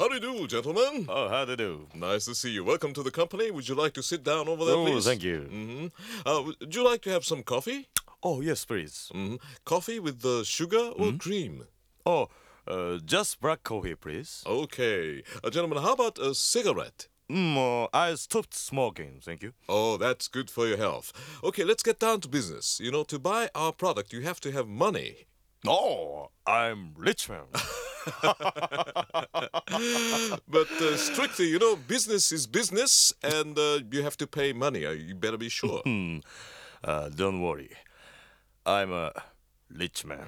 How do you do, gentlemen? Oh, how do you do? Nice to see you. Welcome to the company. Would you like to sit down over there, Oh, please? thank you. Would you like to have some coffee? Oh, yes, please. Coffee with sugar or cream? Oh, just black coffee, please. Okay. Gentlemen, how about a cigarette? I stopped smoking, thank you. Oh, that's good for your health. Okay, let's get down to business. You know, to buy our product, you have to have money. Oh, I'm rich man. But strictly, you know, business is business, and you have to pay money. You better be sure. Don't worry. I'm a rich man.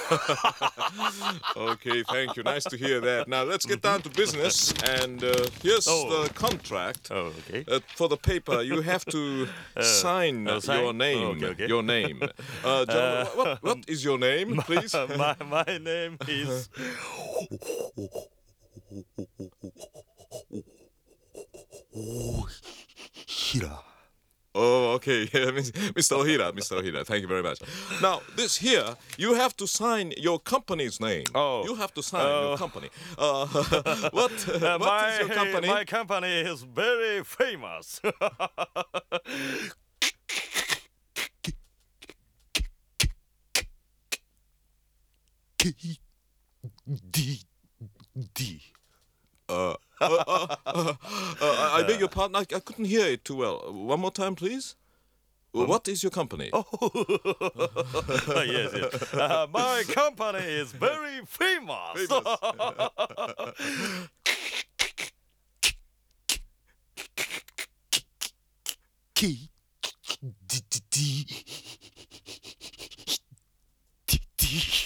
Okay, thank you. Nice to hear that. Now, let's get down to business, and here's the contract. Oh, okay. For the paper, you have to sign sign? your name. Okay. Your name. Gentlemen, what is your name, please? my name is... Hira. Oh, okay. Mr. Ohira, Mr. Ohira, thank you very much. Now, this here, you have to sign your company's name. Oh. You have to sign your company. What is your company? My company is very famous. D. I beg your pardon, I couldn't hear it too well. One more time, please. What is your company? Yes. My company is very famous. K. D.